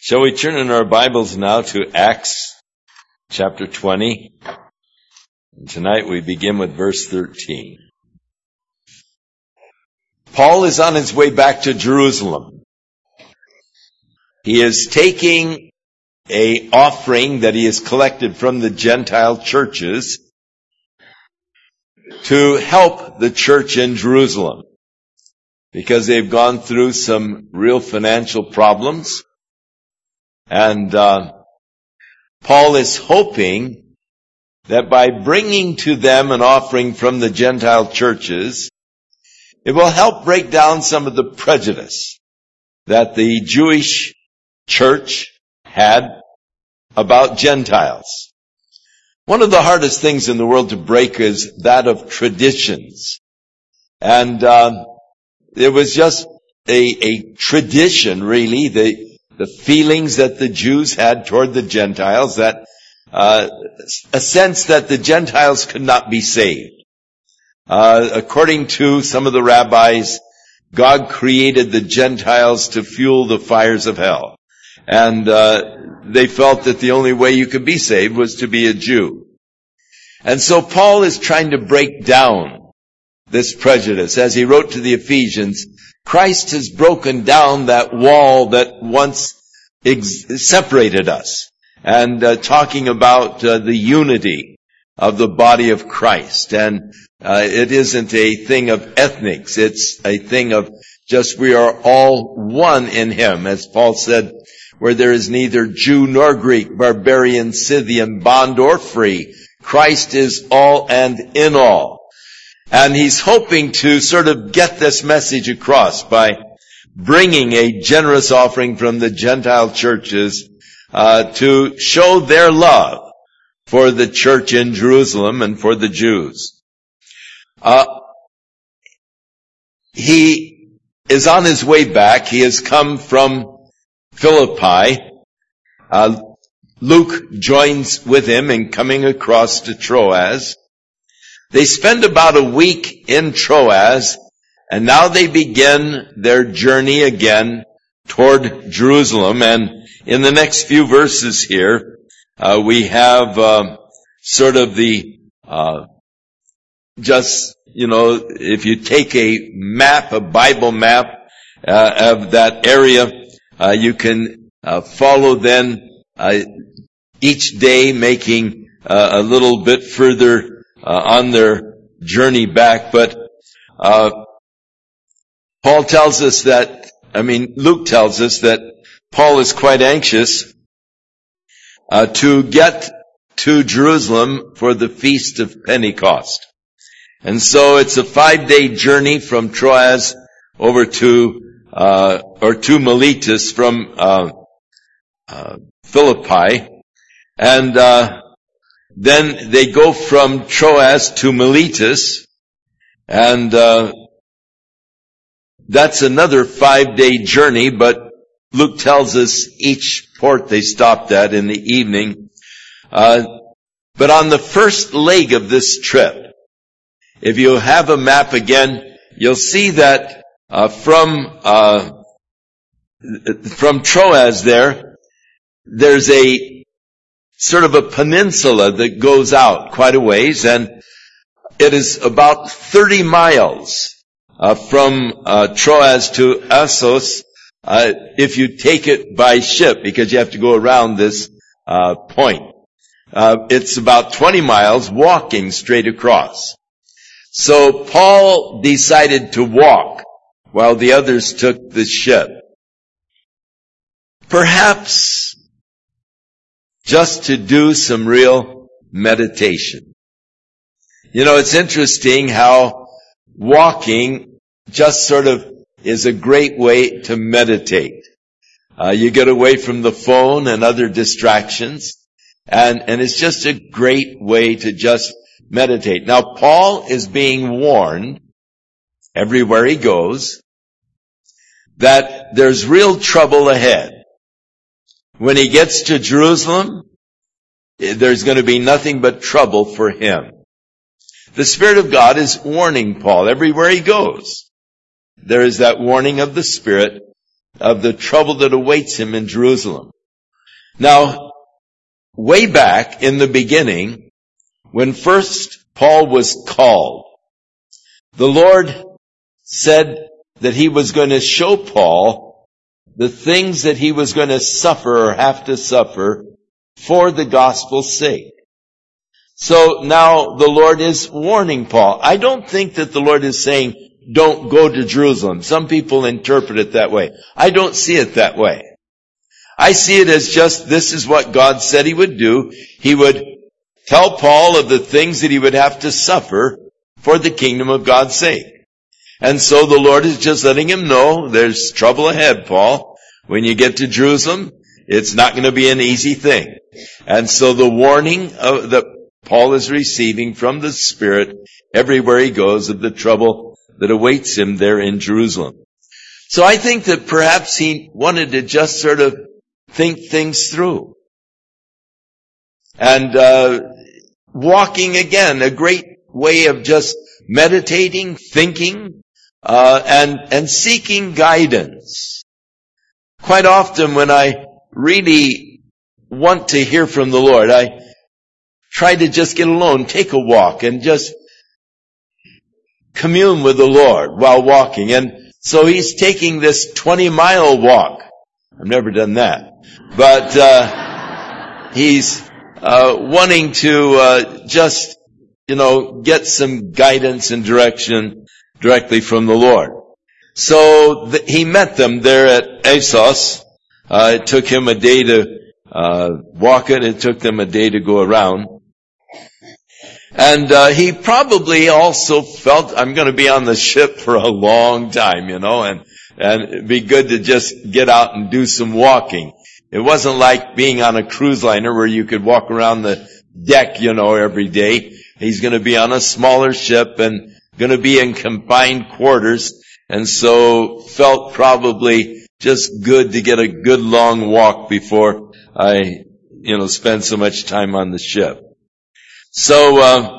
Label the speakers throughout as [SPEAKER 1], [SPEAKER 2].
[SPEAKER 1] Shall we turn in our Bibles now to Acts chapter 20? And tonight we begin with verse 13. Paul is on his way back to Jerusalem. He is taking an offering that he has collected from the Gentile churches to help the church in Jerusalem, because they've gone through some real financial problems. And Paul is hoping that by bringing to them an offering from the Gentile churches, it will help break down some of the prejudice that the Jewish church had about Gentiles. One of the hardest things in the world to break is that of traditions. And it was just a tradition, really, the feelings that the Jews had toward the Gentiles, that a sense that the Gentiles could not be saved. According to some of the rabbis, God created the Gentiles to fuel the fires of hell. And they felt that the only way you could be saved was to be a Jew. And so Paul is trying to break down this prejudice. As he wrote to the Ephesians, Christ has broken down that wall that once separated us. And talking about the unity of the body of Christ. And it isn't a thing of ethnics. It's a thing of just we are all one in him. As Paul said, where there is neither Jew nor Greek, barbarian, Scythian, bond or free, Christ is all and in all. And he's hoping to sort of get this message across by bringing a generous offering from the Gentile churches to show their love for the church in Jerusalem and for the Jews. He is on his way back. He has come from Philippi. Luke joins with him in coming across to Troas. They spend about a week in Troas, and now they begin their journey again toward Jerusalem. And in the next few verses here, we have sort of the if you take a map, a Bible map of that area, you can follow then each day making a little bit further on their journey back. But Luke tells us that Paul is quite anxious to get to Jerusalem for the Feast of Pentecost. And so it's a 5-day journey from Troas over to Miletus from Philippi. And then they go from Troas to Miletus, and that's another 5-day journey, but Luke tells us each port they stopped at in the evening. But on the first leg of this trip, if you have a map again, you'll see that from Troas there's a sort of a peninsula that goes out quite a ways, and it is about 30 miles from Troas to Assos if you take it by ship, because you have to go around this point. It's about 20 miles walking straight across. So Paul decided to walk while the others took the ship. Perhaps just to do some real meditation. You know, it's interesting how walking just sort of is a great way to meditate. You get away from the phone and other distractions, and it's just a great way to just meditate. Now, Paul is being warned everywhere he goes that there's real trouble ahead. When he gets to Jerusalem, there's going to be nothing but trouble for him. The Spirit of God is warning Paul everywhere he goes. There is that warning of the Spirit of the trouble that awaits him in Jerusalem. Now, way back in the beginning, when first Paul was called, the Lord said that he was going to show Paul the things that he was going to suffer or have to suffer for the gospel's sake. So now the Lord is warning Paul. I don't think that the Lord is saying, don't go to Jerusalem. Some people interpret it that way. I don't see it that way. I see it as just, this is what God said he would do. He would tell Paul of the things that he would have to suffer for the kingdom of God's sake. And so the Lord is just letting him know, there's trouble ahead, Paul. When you get to Jerusalem, it's not going to be an easy thing. And so the warning that Paul is receiving from the Spirit everywhere he goes of the trouble that awaits him there in Jerusalem. So I think that perhaps he wanted to just sort of think things through. And walking again, a great way of just meditating, thinking, and seeking guidance. Quite often when I really want to hear from the Lord, I try to just get alone, take a walk, and just commune with the Lord while walking. And so he's taking this 20-mile walk. I've never done that. But he's wanting to just, get some guidance and direction directly from the Lord. So he met them there at Assos. It took him a day to walk it. It took them a day to go around. And he probably also felt, I'm going to be on the ship for a long time, and it'd be good to just get out and do some walking. It wasn't like being on a cruise liner where you could walk around the deck, every day. He's going to be on a smaller ship and going to be in confined quarters, and so felt probably just good to get a good long walk before I, spend so much time on the ship. So,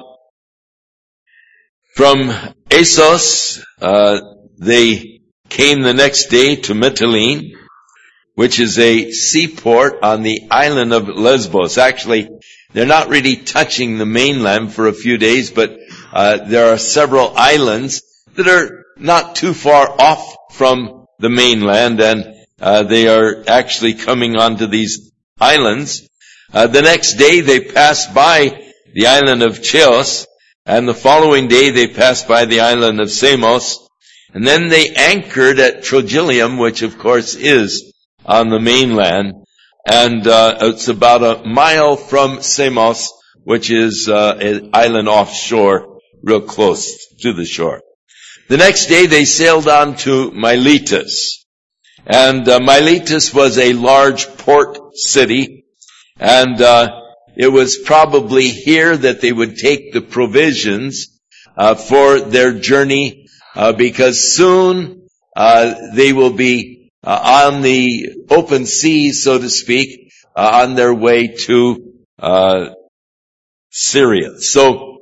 [SPEAKER 1] from Assos, they came the next day to Mytilene, which is a seaport on the island of Lesbos. Actually, they're not really touching the mainland for a few days, but there are several islands that are not too far off from the mainland, and they are actually coming onto these islands. The next day they passed by the island of Chios, and the following day they passed by the island of Samos, and then they anchored at Trogyllium, which of course is on the mainland, and it's about a mile from Samos, which is an island offshore, real close to the shore. The next day they sailed on to Miletus, and Miletus was a large port city, and it was probably here that they would take the provisions for their journey, because soon they will be on the open sea, so to speak, on their way to Syria. So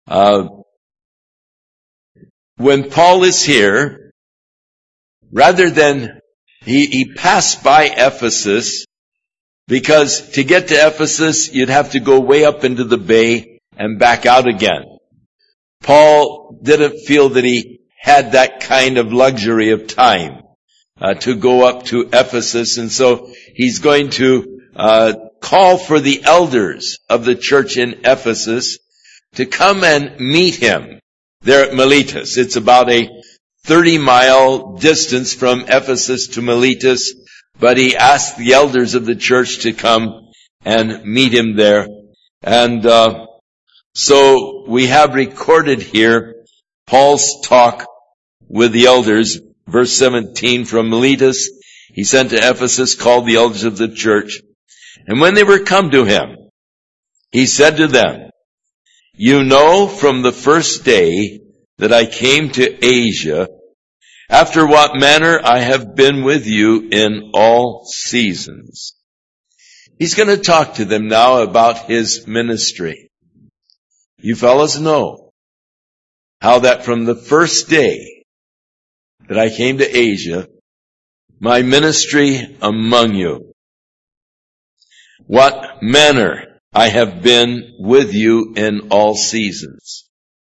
[SPEAKER 1] when Paul is here, rather than he passed by Ephesus, because to get to Ephesus, you'd have to go way up into the bay and back out again. Paul didn't feel that he had that kind of luxury of time to go up to Ephesus, and so he's going to call for the elders of the church in Ephesus to come and meet him there at Miletus. It's about a 30-mile distance from Ephesus to Miletus, but he asked the elders of the church to come and meet him there. And so we have recorded here Paul's talk with the elders. Verse 17, from Miletus he sent to Ephesus, called the elders of the church. And when they were come to him, he said to them, "You know from the first day that I came to Asia, after what manner I have been with you in all seasons." He's going to talk to them now about his ministry. You fellows know how that from the first day that I came to Asia, my ministry among you. what manner I have been with you in all seasons.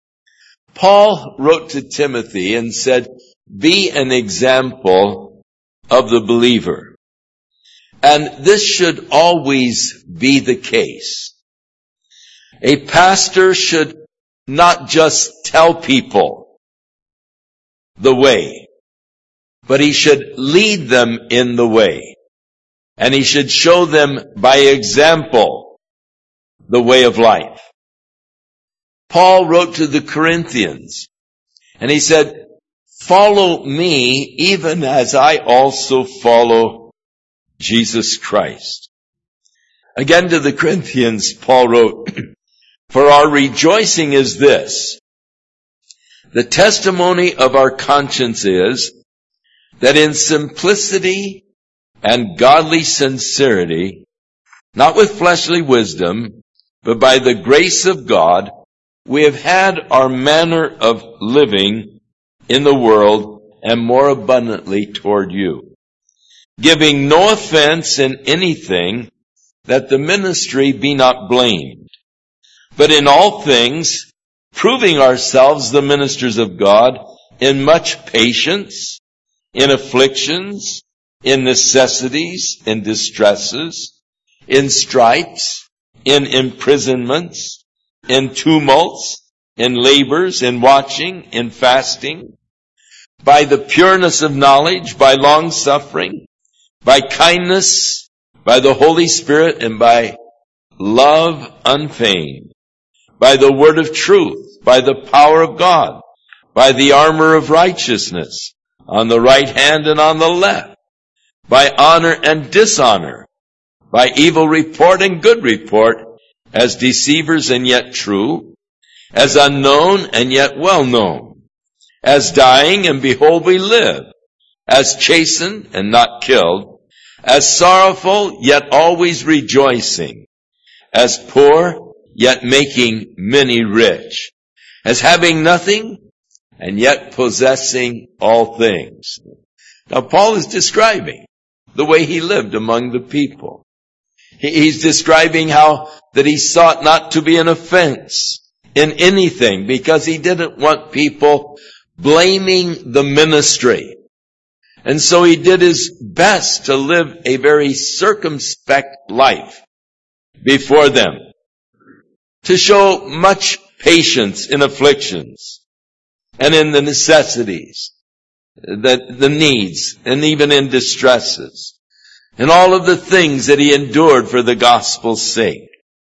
[SPEAKER 1] Paul wrote to Timothy and said, be an example of the believer. And this should always be the case. A pastor should not just tell people the way, but he should lead them in the way. And he should show them by example the way of life. Paul wrote to the Corinthians, and he said, follow me even as I also follow Jesus Christ. Again to the Corinthians, Paul wrote, for our rejoicing is this, the testimony of our conscience is that in simplicity and godly sincerity, not with fleshly wisdom, but by the grace of God, we have had our manner of living in the world and more abundantly toward you, giving no offense in anything, that the ministry be not blamed, but in all things proving ourselves the ministers of God in much patience, in afflictions, in necessities, in distresses, in stripes, in imprisonments, in tumults, in labors, in watching, in fasting, by the pureness of knowledge, by long suffering, by kindness, by the Holy Spirit, and by love unfeigned, by the word of truth, by the power of God, by the armor of righteousness, on the right hand and on the left, by honor and dishonor, by evil report and good report, as deceivers and yet true, as unknown and yet well known, as dying and behold we live, as chastened and not killed, as sorrowful yet always rejoicing, as poor yet making many rich, as having nothing and yet possessing all things. Now Paul is describing the way he lived among the people. He's describing how that he sought not to be an offense in anything, because he didn't want people blaming the ministry. And so he did his best to live a very circumspect life before them, to show much patience in afflictions and in the necessities, the needs, and even in distresses, and all of the things that he endured for the gospel's sake.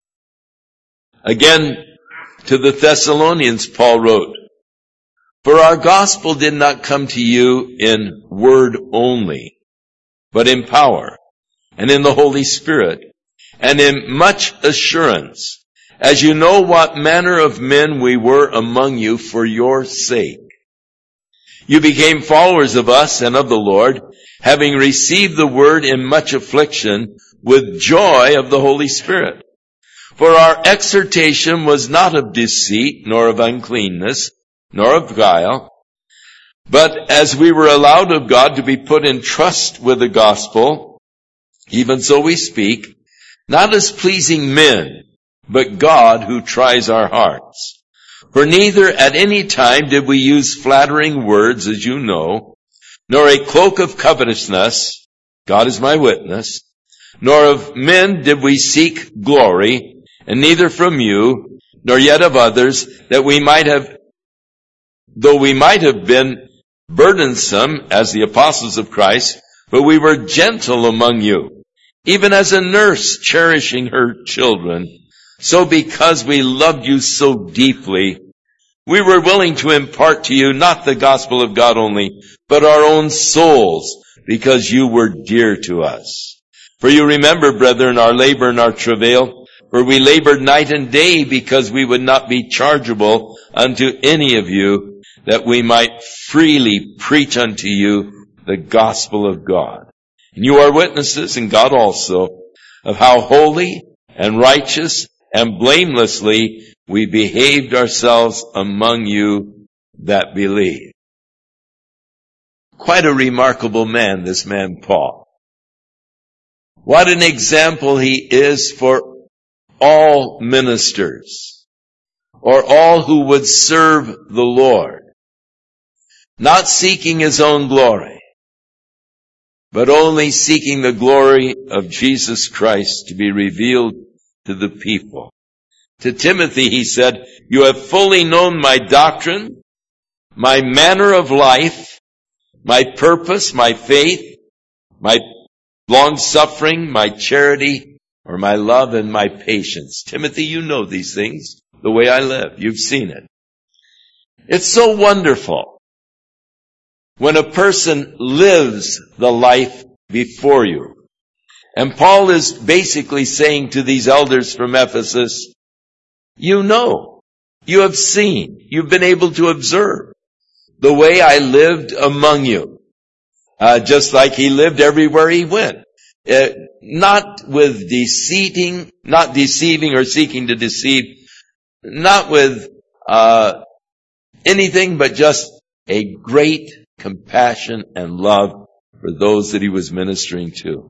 [SPEAKER 1] Again, to the Thessalonians, Paul wrote, for our gospel did not come to you in word only, but in power, and in the Holy Spirit, and in much assurance, as you know what manner of men we were among you for your sake. You became followers of us and of the Lord, having received the word in much affliction with joy of the Holy Spirit. For our exhortation was not of deceit, nor of uncleanness, nor of guile, but as we were allowed of God to be put in trust with the gospel, even so we speak, not as pleasing men, but God who tries our hearts. For neither at any time did we use flattering words, as you know, nor a cloak of covetousness, God is my witness, nor of men did we seek glory, and neither from you, nor yet of others, that we might have, though we might have been burdensome as the apostles of Christ, but we were gentle among you, even as a nurse cherishing her children. So because we loved you so deeply, we were willing to impart to you not the gospel of God only, but our own souls, because you were dear to us. For you remember, brethren, our labor and our travail, for we labored night and day because we would not be chargeable unto any of you, that we might freely preach unto you the gospel of God. And you are witnesses, and God also, of how holy and righteous and blamelessly we behaved ourselves among you that believe. Quite a remarkable man, this man Paul. What an example he is for all ministers, or all who would serve the Lord, not seeking his own glory, but only seeking the glory of Jesus Christ to be revealed to the people. To Timothy he said, "You have fully known my doctrine, my manner of life, my purpose, my faith, my long-suffering, my charity, or my love and my patience." Timothy, you know these things, the way I live. You've seen it. It's so wonderful when a person lives the life before you. And Paul is basically saying to these elders from Ephesus, you know, you have seen, you've been able to observe the way I lived among you. Just like he lived everywhere he went. Not with not deceiving or seeking to deceive, not with anything but just a great compassion and love for those that he was ministering to.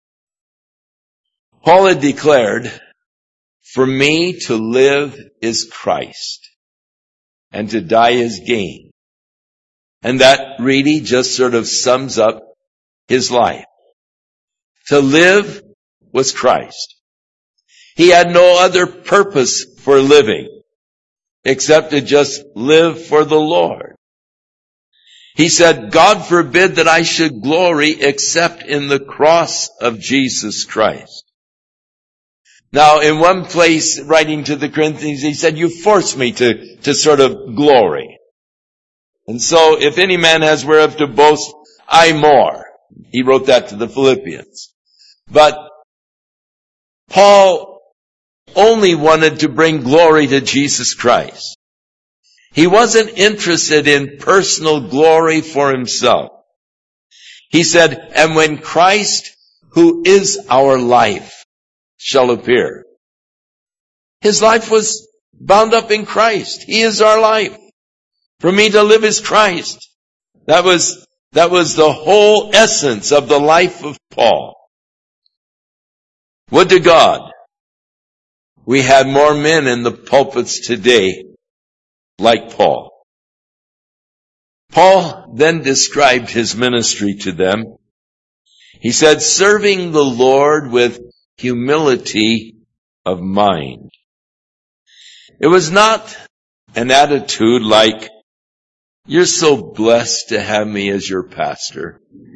[SPEAKER 1] Paul had declared, "For me to live is Christ, and to die is gain." And that really just sort of sums up his life. To live was Christ. He had no other purpose for living except to just live for the Lord. He said, "God forbid that I should glory except in the cross of Jesus Christ." Now, in one place, writing to the Corinthians, he said, "You force me to sort of glory. And so, if any man has whereof to boast, I more." He wrote that to the Philippians. But Paul only wanted to bring glory to Jesus Christ. He wasn't interested in personal glory for himself. He said, "And when Christ, who is our life, shall appear." His life was bound up in Christ. He is our life. For me to live is Christ. That was the whole essence of the life of Paul. Would to God we had more men in the pulpits today like Paul. Paul then described his ministry to them. He said, "Serving the Lord with humility of mind." It was not an attitude like, "You're so blessed to have me as your pastor."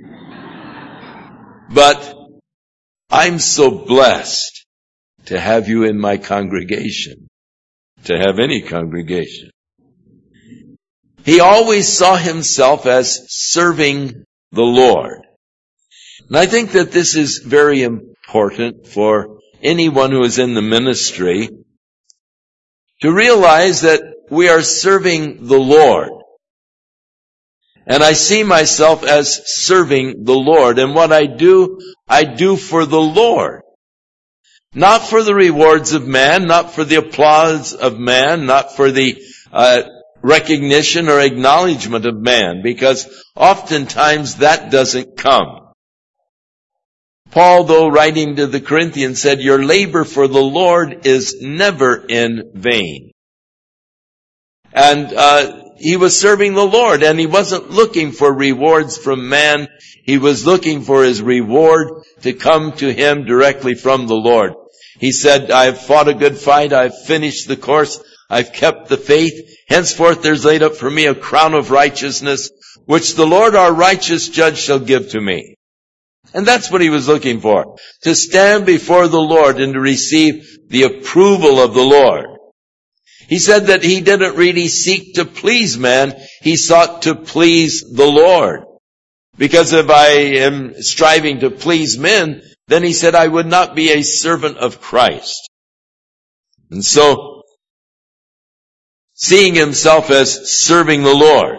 [SPEAKER 1] But, "I'm so blessed to have you in my congregation," to have any congregation. He always saw himself as serving the Lord. And I think that this is very important for anyone who is in the ministry to realize that we are serving the Lord. And I see myself as serving the Lord. And what I do for the Lord. Not for the rewards of man, not for the applause of man, not for the recognition or acknowledgement of man, because oftentimes that doesn't come. Paul, though writing to the Corinthians, said, "Your labor for the Lord is never in vain." And he was serving the Lord, and he wasn't looking for rewards from man. He was looking for his reward to come to him directly from the Lord. He said, "I have fought a good fight. I've finished the course. I've kept the faith. Henceforth there's laid up for me a crown of righteousness, which the Lord our righteous judge shall give to me." And that's what he was looking for. To stand before the Lord and to receive the approval of the Lord. He said that he didn't really seek to please man. He sought to please the Lord. Because if I am striving to please men, then he said I would not be a servant of Christ. And so, seeing himself as serving the Lord,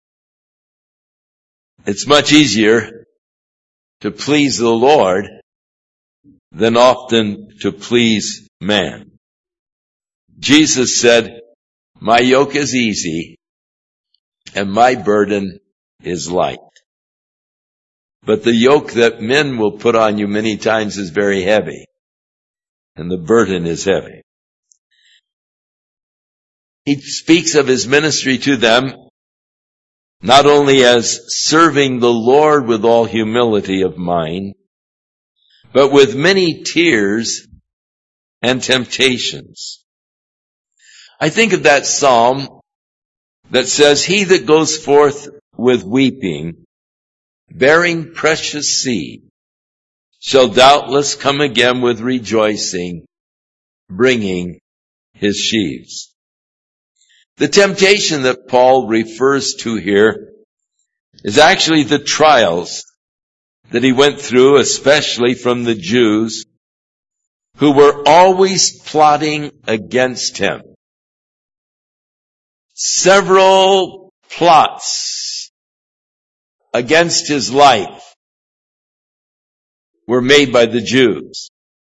[SPEAKER 1] it's much easier to please the Lord than often to please man. Jesus said, "My yoke is easy and my burden is light." But the yoke that men will put on you many times is very heavy. And the burden is heavy. He speaks of his ministry to them not only as serving the Lord with all humility of mind, but with many tears and temptations. I think of that psalm that says, "He that goes forth with weeping, bearing precious seed, shall doubtless come again with rejoicing, bringing his sheaves." The temptation that Paul refers to here is actually the trials that he went through, especially from the Jews, who were always plotting against him. Several plots against his life were made by the Jews.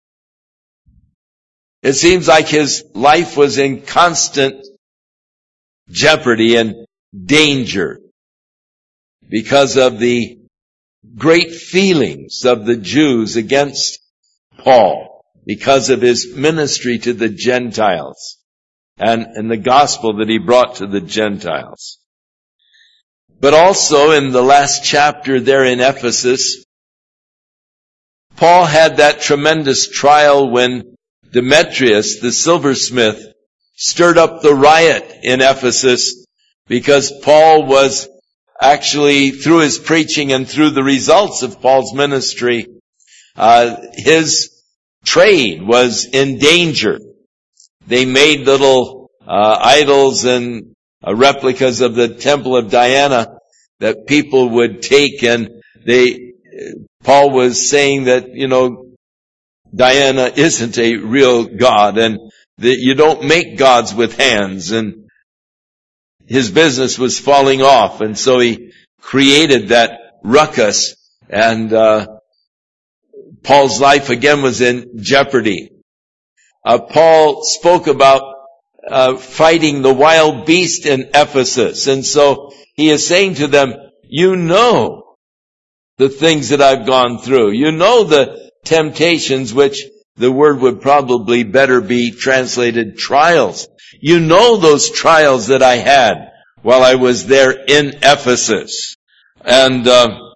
[SPEAKER 1] It seems like his life was in constant jeopardy and danger because of the great feelings of the Jews against Paul, because of his ministry to the Gentiles and the gospel that he brought to the Gentiles. But also in the last chapter there in Ephesus, Paul had that tremendous trial when Demetrius, the silversmith, stirred up the riot in Ephesus because Paul was actually, through his preaching and through the results of Paul's ministry, his trade was in danger. They made little idols and replicas of the Temple of Diana that people would take, and Paul was saying that, Diana isn't a real god, and that you don't make gods with hands, and his business was falling off, and so he created that ruckus, and Paul's life again was in jeopardy. Paul spoke about fighting the wild beast in Ephesus, and so he is saying to them, you know the things that I've gone through. You know the temptations, which the word would probably better be translated trials. You know those trials that I had while I was there in Ephesus. And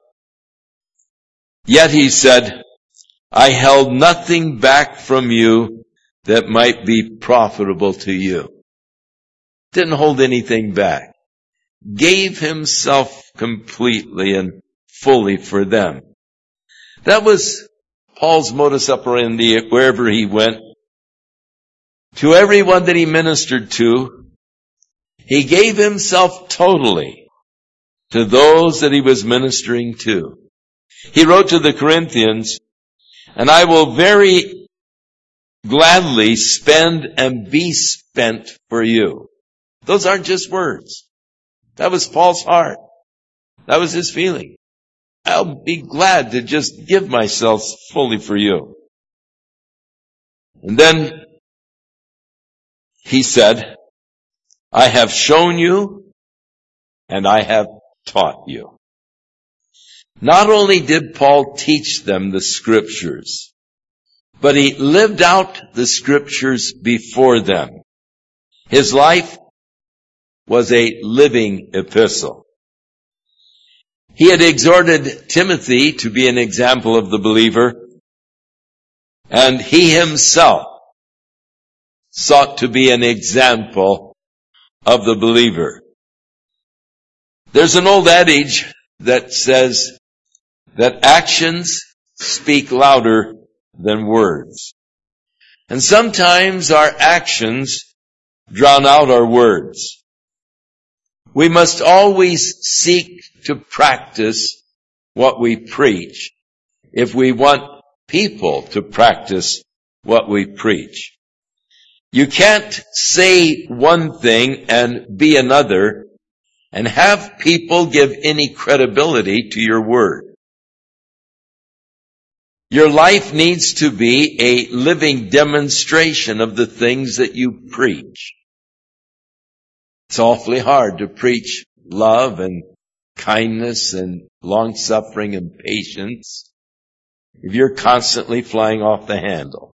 [SPEAKER 1] yet he said, I held nothing back from you that might be profitable to you. Didn't hold anything back. Gave himself completely and fully for them. That was Paul's modus operandi wherever he went. To everyone that he ministered to, he gave himself totally to those that he was ministering to. He wrote to the Corinthians, and I will very gladly spend and be spent for you. Those aren't just words. That was Paul's heart. That was his feeling. I'll be glad to just give myself fully for you. And then he said, I have shown you and I have taught you. Not only did Paul teach them the scriptures, but he lived out the scriptures before them. His life was a living epistle. He had exhorted Timothy to be an example of the believer, and he himself sought to be an example of the believer. There's an old adage that says that actions speak louder than words. And sometimes our actions drown out our words. We must always seek to practice what we preach if we want people to practice what we preach. You can't say one thing and be another and have people give any credibility to your word. Your life needs to be a living demonstration of the things that you preach. It's awfully hard to preach love and kindness and long-suffering and patience if you're constantly flying off the handle?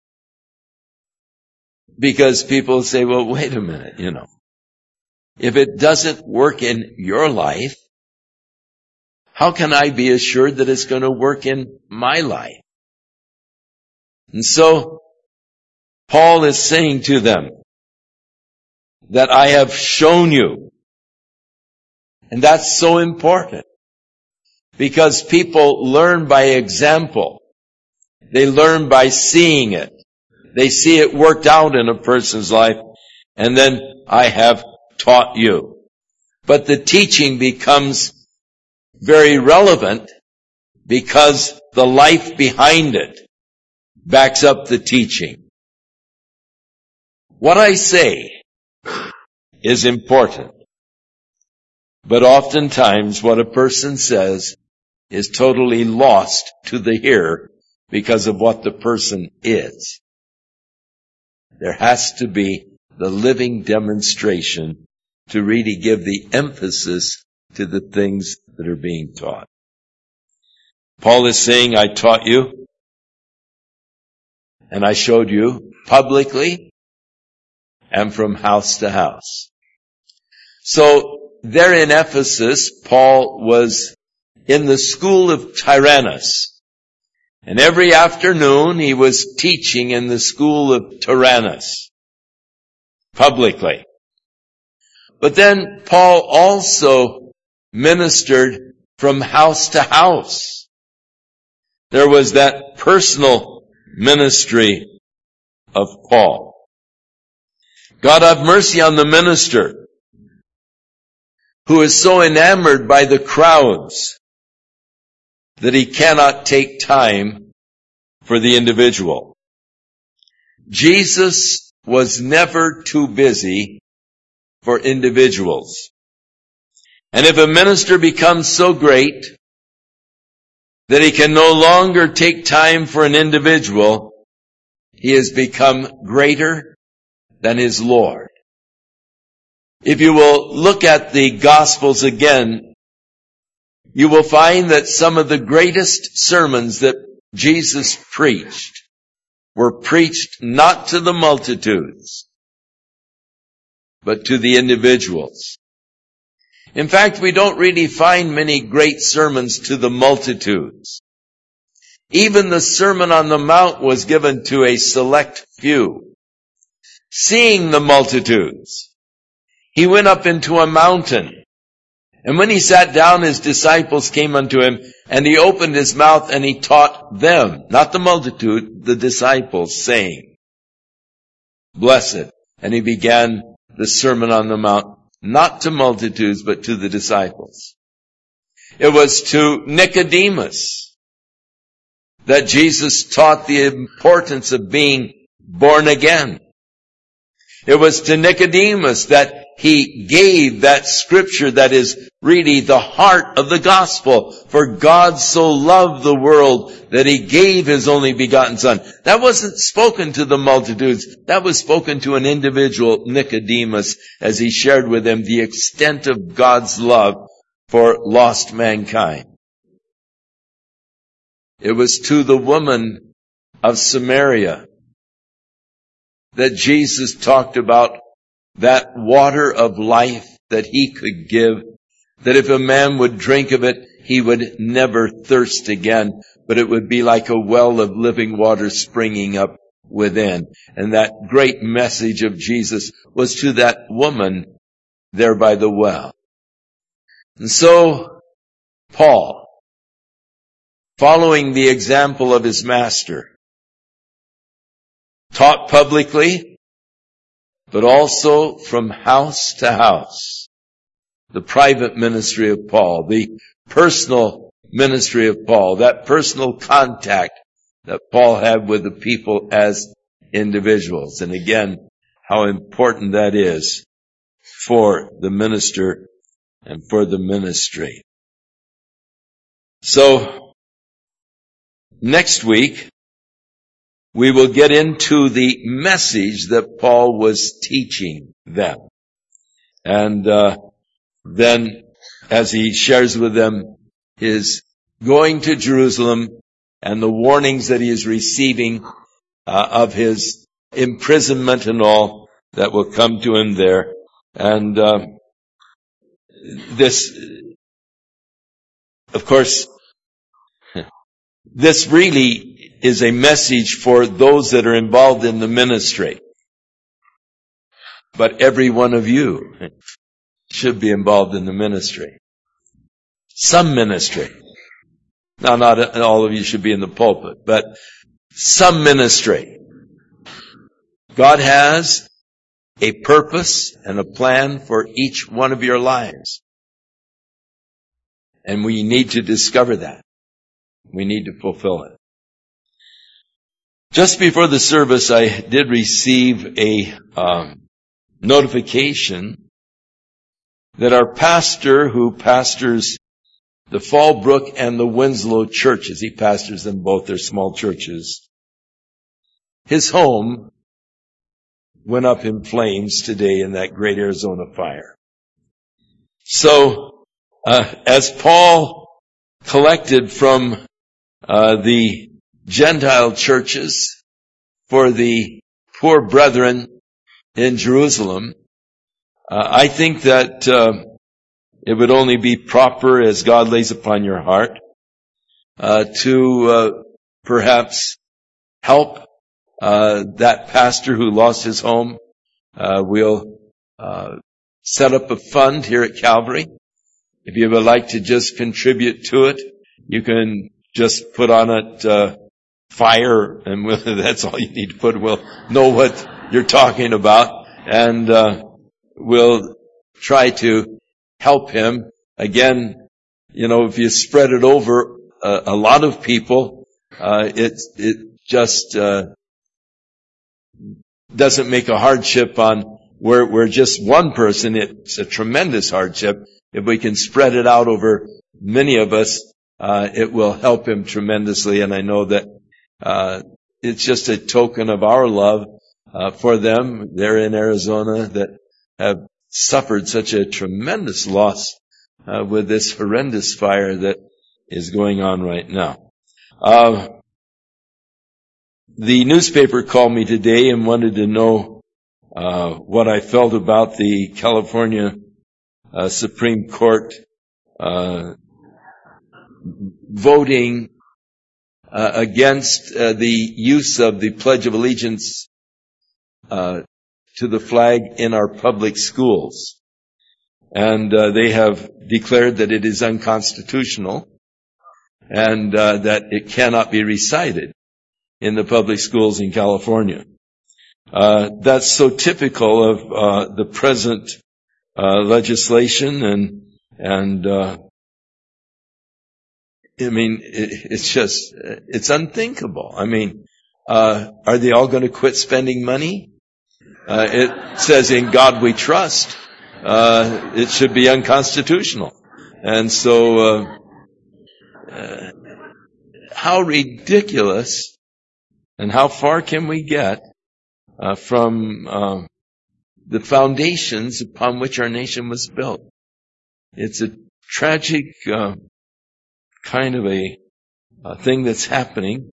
[SPEAKER 1] Because people say, well, wait a minute, if it doesn't work in your life, how can I be assured that it's going to work in my life? And so, Paul is saying to them that I have shown you. And that's so important. Because people learn by example. They learn by seeing it. They see it worked out in a person's life. And then I have taught you. But the teaching becomes very relevant because the life behind it backs up the teaching. What I say is important, but oftentimes what a person says is totally lost to the hearer because of what the person is. There has to be the living demonstration to really give the emphasis to the things that are being taught. Paul is saying, I taught you, and I showed you publicly and from house to house. So there in Ephesus, Paul was in the school of Tyrannus. And every afternoon he was teaching in the school of Tyrannus publicly. But then Paul also ministered from house to house. There was that personal ministry of Paul. God have mercy on the minister who is so enamored by the crowds that he cannot take time for the individual. Jesus was never too busy for individuals. And if a minister becomes so great that he can no longer take time for an individual, he has become greater than his Lord. If you will look at the Gospels again, you will find that some of the greatest sermons that Jesus preached were preached not to the multitudes, but to the individuals. In fact, we don't really find many great sermons to the multitudes. Even the Sermon on the Mount was given to a select few. Seeing the multitudes, he went up into a mountain. And when he sat down, his disciples came unto him, and he opened his mouth and he taught them, not the multitude, the disciples, saying, Blessed. And he began the Sermon on the Mount, not to multitudes, but to the disciples. It was to Nicodemus that Jesus taught the importance of being born again. It was to Nicodemus that he gave that scripture that is really the heart of the gospel. For God so loved the world that he gave his only begotten Son. That wasn't spoken to the multitudes. That was spoken to an individual, Nicodemus, as he shared with him the extent of God's love for lost mankind. It was to the woman of Samaria that Jesus talked about that water of life that he could give, that if a man would drink of it, he would never thirst again, but it would be like a well of living water springing up within. And that great message of Jesus was to that woman there by the well. And so, Paul, following the example of his master, taught publicly, but also from house to house. The private ministry of Paul, the personal ministry of Paul, that personal contact that Paul had with the people as individuals. And again, how important that is for the minister and for the ministry. So, next week, we will get into the message that Paul was teaching them. And then as he shares with them his going to Jerusalem and the warnings that he is receiving of his imprisonment and all that will come to him there. And this, of course, this really is a message for those that are involved in the ministry. But every one of you should be involved in the ministry. Some ministry. Now, not all of you should be in the pulpit, but some ministry. God has a purpose and a plan for each one of your lives. And we need to discover that. We need to fulfill it. Just before the service, I did receive a notification that our pastor, who pastors the Fallbrook and the Winslow churches, he pastors them both, they're small churches, his home went up in flames today in that great Arizona fire. So, as Paul collected from the Gentile churches for the poor brethren in Jerusalem, I think that it would only be proper, as God lays upon your heart, to perhaps help that pastor who lost his home. We'll set up a fund here at Calvary. If you would like to just contribute to it, you can just put on it fire, and that's all you need to put. We'll know what you're talking about, and we'll try to help him. Again, if you spread it over a lot of people, it just doesn't make a hardship on where just one person. It's a tremendous hardship. If we can spread it out over many of us, it will help him tremendously. And I know that it's just a token of our love for them there in Arizona that have suffered such a tremendous loss with this horrendous fire that is going on right now. The newspaper called me today and wanted to know what I felt about the California Supreme Court voting against the use of the Pledge of Allegiance to the flag in our public schools. And they have declared that it is unconstitutional and that it cannot be recited in the public schools in California. That's so typical of the present legislation, and it's unthinkable. Are they all going to quit spending money? It says, "In God we trust." It should be unconstitutional. And so, how ridiculous, and how far can we get from the foundations upon which our nation was built? It's a tragic kind of a thing that's happening.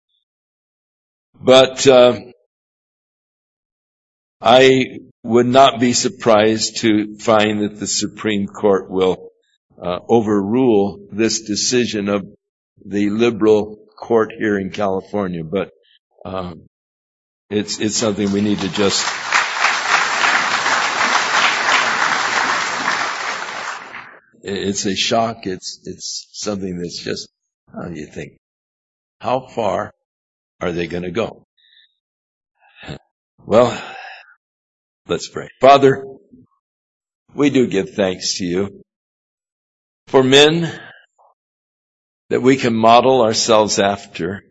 [SPEAKER 1] But I would not be surprised to find that the Supreme Court will overrule this decision of the liberal court here in California. But it's something we need to just it's a shock. It's something that's just, you think, how far are they going to go? Well, let's pray. Father, we do give thanks to you for men that we can model ourselves after,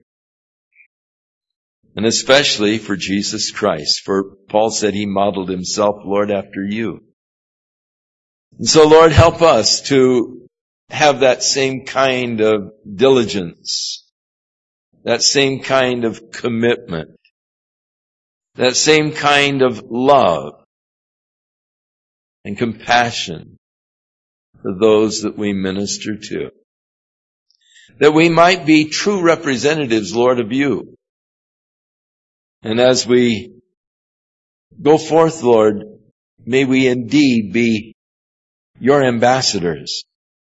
[SPEAKER 1] and especially for Jesus Christ. For Paul said he modeled himself, Lord, after you. And so, Lord, help us to have that same kind of diligence, that same kind of commitment, that same kind of love and compassion to those that we minister to. That we might be true representatives, Lord, of you. And as we go forth, Lord, may we indeed be your ambassadors.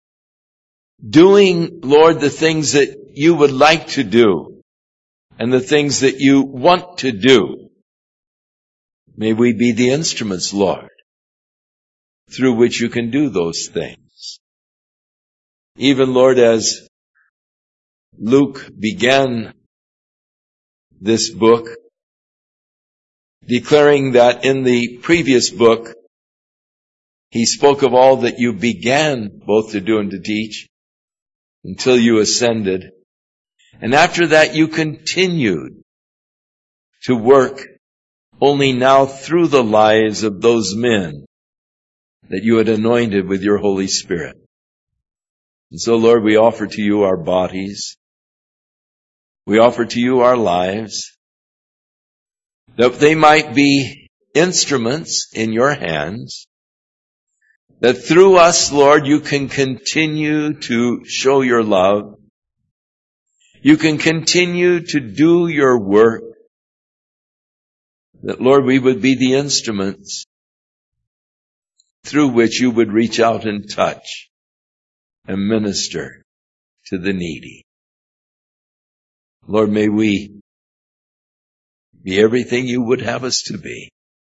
[SPEAKER 1] Doing, Lord, the things that you would like to do and the things that you want to do. May we be the instruments, Lord, through which you can do those things. Even, Lord, as Luke began this book, declaring that in the previous book, he spoke of all that you began both to do and to teach until you ascended. And after that, you continued to work only now through the lives of those men that you had anointed with your Holy Spirit. And so, Lord, we offer to you our bodies. We offer to you our lives, that they might be instruments in your hands, that through us, Lord, you can continue to show your love. You can continue to do your work. That, Lord, we would be the instruments through which you would reach out and touch and minister to the needy. Lord, may we be everything you would have us to be.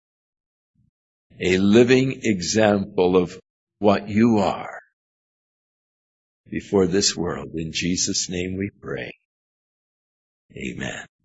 [SPEAKER 1] A living example of what you are before this world. In Jesus' name we pray. Amen.